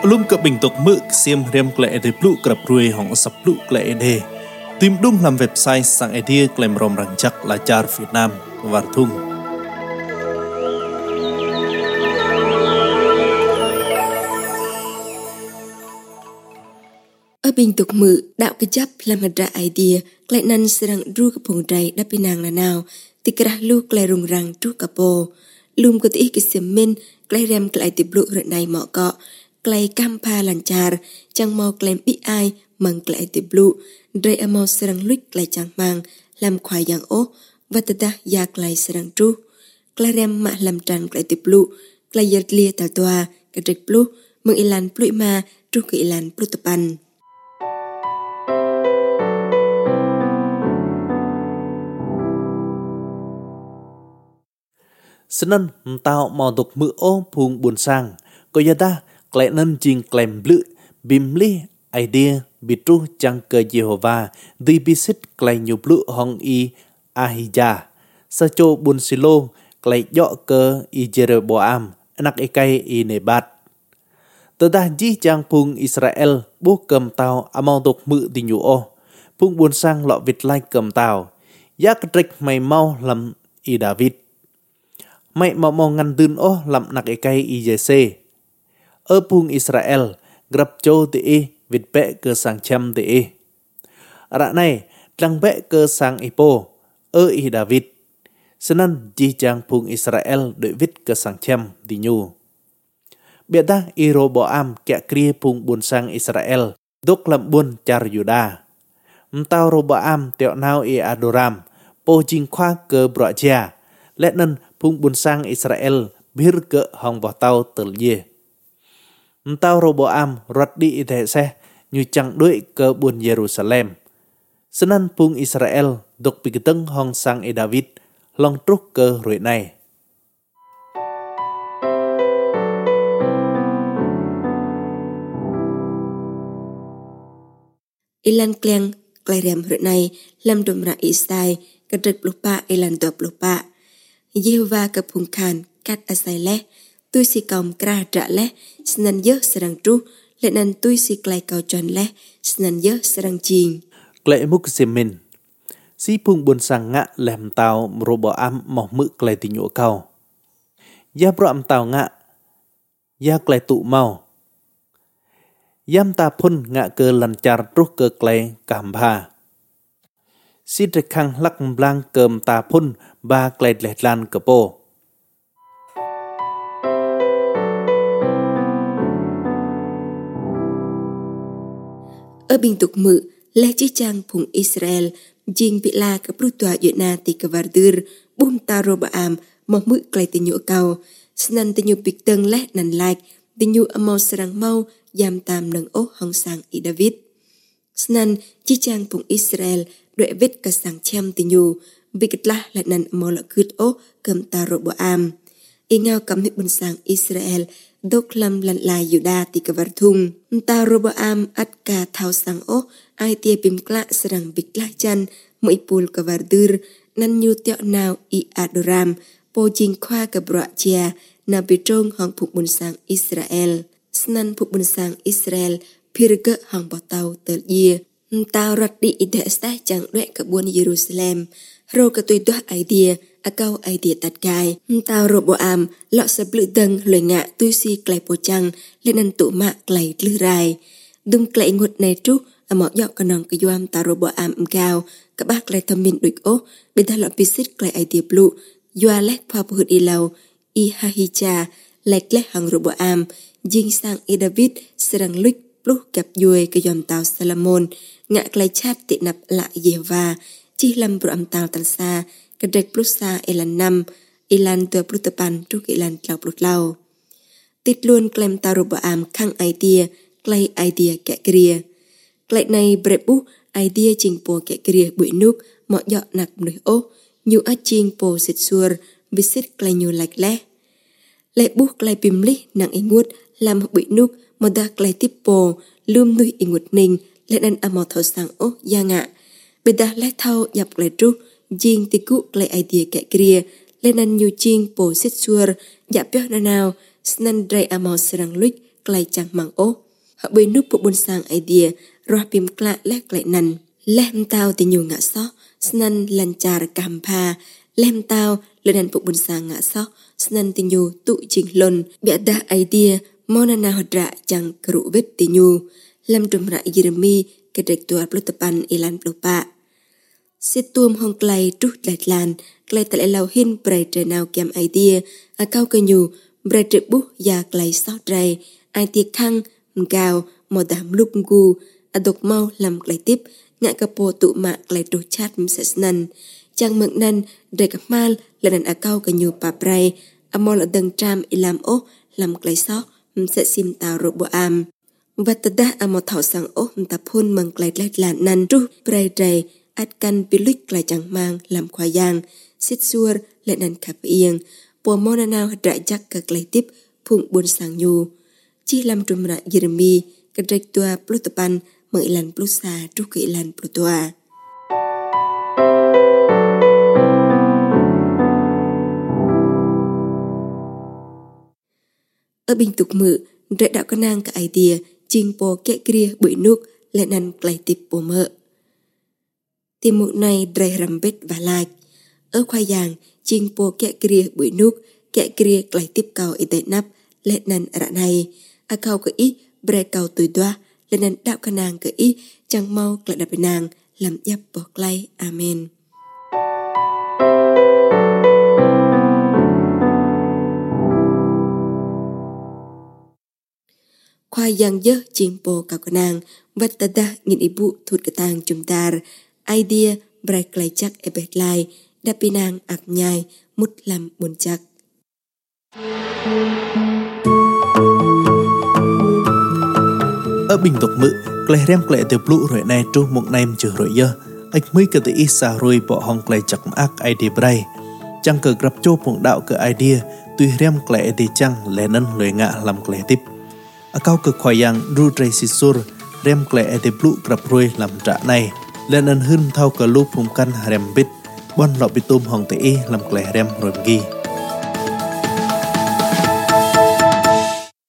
Lum ke bentuk mực xiêm rem kle ede plu krap ruồi hong sap plu kle ede. Tìm đúng làm website sang idea klem rom rang chắc là char Việt Nam var thung. Ở bình tục mự đạo cái chấp làm ra idea klek nan serang ru ke pong dai da pinang na nào tikrah lu klek rung rang tru kapo lum ko ti ke semen klek rem klek ti blu re nai mo ko klek kampa lancar chang mo klem bi ai mang klek ti blu dre amo serang luik klek chang mang làm khoai yang o vatata ya klek serang tru klek rem ma làm tran klek ti blu klek yert lia ta toa ke trek blu mang ilan plui ma tru ke ilan plu tapan. Senan tao mau tục mưa ô phung buồn sang có gia ta klek nan jing klem blu bimli idea bitru chang ke Jehovah di bisit klek nyu blu hong i Ahija sa cho bun silo klek yo ke i Jeroboam anak ikai i Nebat tờ ji chang phung Israel bu cầm tao amau tục mưa di nyu ô phung buồn sang lọ vịt lai cầm tao yak trek mày mau làm i David mày mau ngăn dun ô làm nạc ikai i Jesse ở phung Israel grab cho ti vịt bẹ cơ sang chăm ti ara này trăng bẹ cơ sang ipo ở i David senan ji chang phung Israel đợi vịt cơ sang chăm di nhu biệt ta Jeroboam kẹ kria phung buôn sang Israel đốc làm buôn char Juda tao Roboam tẹo nao i Adoram po jing khoa cơ bọ chia lẽ nên phung buôn sang Israel bir ke hong bỏ tao tel ye tao Roboam rót đi thể xe như chẳng đuổi ke buôn Jerusalem senan phung Israel độc bị tâng hong sang e David long trúc cơ rồi này Ilan kleng klerem rồi này làm đom ra Isai cái trật lupa ilan đop lupa Jehovah ke phung khan kat asai le tui si kaum kra tra le snan ye serang tru le nan tui si klai kau chon le snan ye serang ching klei muk semen si phung buôn sang ngạ làm tao Roboam mỏ mự klei ti nyu kau ya bram tao ngạ ya klei tu mau yam ta phun ngạ cơ lan char truk cơ klei kampha si trek khang lak blang kem ta phun ba klei let lan kapo ở bình tục mự le chi chang phung Israel jing bị la ka prutwa yuna ti ka vardur bum ta Roboam mo mự klei ti nyu kau snan ti nyu pik teng le nan like ti nyu amo serang mau yam tam nang o hong sang i David snan chi chang phung Israel đợi vết ka sang chem ti nyu bikitla la nan amo la kut o kam ta Roboam i ngao kam ni bun sang Israel đốc lâm lần lại Juda ti ka varthung ta Roboam at ka thau sang o ai tia pim kla serang bikla chan mo ipul ka vardur nan nyu teo nào i Adoram po jing khoa ka bra chia na betrong hong phuk bun sang Israel snan phuk bun sang Israel pirge hong bo tau tel ye ta rat di ide sta chang dwe ka buôn Jerusalem ro ka tui toh idea akau idea tat kai ta Roboam lọ sập lự tầng lười ngạ tui si klei po chang lên ăn tụ mạ klei lư rai dum klei ngut này tru amo yok kanong ka yuam ta Roboam cao ka bak klei thamin duik o bên ta lọ pisit klei idea blu yua lek pa pu i lau i Ahija lek lek hang Roboam jing sang i David serang luik blu kap yue ka yom tao Salomon ngạ klei chat ti nap lại Jehovah chi lam bram tao tan sa kedek plusa ilan nam ilan tua plutepan truk ilan tlau plutlau tit luôn klem ta Roboam khang idea klei idea kẹ kria klei này brebu idea ching po kẹ kria bụi núc mọ dọ nặc nui ô nyu a ching po sit sur visit klei nyu like le le bu klei pimli nang ingut làm bụi núc mọ da klei tip po lum nui ingut ning lên ăn amo thau sang ô ya ngạ bên da le thau nhập klei tru jing ti ku klei idea kẹ kria lên ăn nyu ching po sit sur ya pyo na nào snan drai amo serang luik klai chang mang o họ bơi núp bộ bồn sang idea roh pim kla lek klai nan lem tao ti nyu ngạ so snan lancar kampa lem tao lenan bộ bồn sang ngạ so snan ti nyu tu ching lon bia da idea monana hodra chang kru vet ti nyu lam dum ra Jeremy kedek tuar plutepan ilan plupa Situm hong klai trút lạch lan, klai tại lau hin bray trời nào kem idea, cao cơ nhu, bray trời bút và klai sót ray, ai tiệc khăn, gào, mò đám lúc gu, độc mau làm klai tiếp, ngại cà po tụ mạ klai trút chat sẽ snan. Chàng mượn nan, đời cặp mal, là nàn cao cơ nhu bà bray, mò là đằng tram ilam ô, làm klai sót, sẽ sim tàu rộ bộ am. Và tật đá mò thảo sang ô, tập hôn mừng klai lạch lan nan trút bray trời, át căn pilik lại chẳng mang làm khoa giang, xích xuôi lại năn khắp yên, bùa mona nào đại chắc các lấy tiếp phụng buồn sang nhu. Chỉ làm trùm ra Jeremy, các rạch tùa plutopan mở ilan plusa trúc cái ilan plutoa. Ở bình tục mự, rạch đạo con nàng cả idea, chinh bò kẹ kia bụi nước lại năn lấy tiếp bùa mợ. Tiềm mục này đầy rầm bết và like. Ở khoai giang, chinh po kẹ kia bụi nước, kẹ kia lại tiếp cầu y tế nắp, lệ năn rạ này. Cầu cơ ý, bre cầu tùy đoa, lệ năn đạo ca nàng cơ ý, chẳng mau lại đạp nàng, làm dắp bỏ clay. Amen. Khoai giang dơ chinh po cầu ca nàng, vật ta đa nghìn ibu thụt cơ tàng chùm tar, idea break lại chắc e bệt lại đa pinang ạc nhai mút làm buồn chắc. Ở bình tục mự, klei rem klei tiêu blu rồi này tru một nem chữ rồi dơ. Ách mới cơ tự ý xa rồi bỏ hong klei chắc ác idea bray. Chẳng cờ grab chô phụng đạo cơ idea, tuy rem klei thì chăng lẽ nân lời ngạ làm klei tiếp. Ở cao cực khoai yang ru tray si sur, rem klei tiêu blu grab rồi làm trả này. Lên ân hưng thao cờ lúc phùng căn rem bít, bon lọ bị tôm hong tế làm klei rem rồi ghi.